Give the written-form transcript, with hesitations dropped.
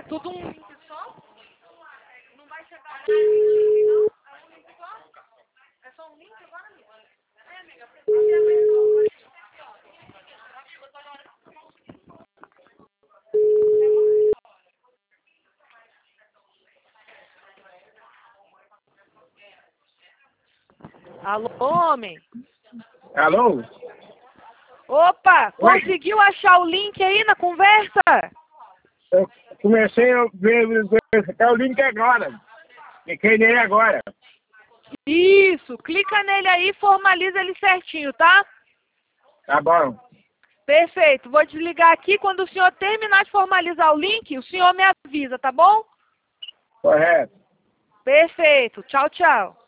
Tudo um link só? Não vai chegar não? É um link só? É só um link agora, amiga? É, amiga, porque é mais Alô, homem? Alô? Opa, Oi? conseguiu achar o link aí na conversa? Eu comecei a ver o link agora. Cliquei nele agora. Isso, clica nele aí e formaliza ele certinho, tá? Tá bom. Perfeito, vou desligar aqui. Quando o senhor terminar de formalizar o link, o senhor me avisa, tá bom? Correto. Perfeito, tchau, tchau.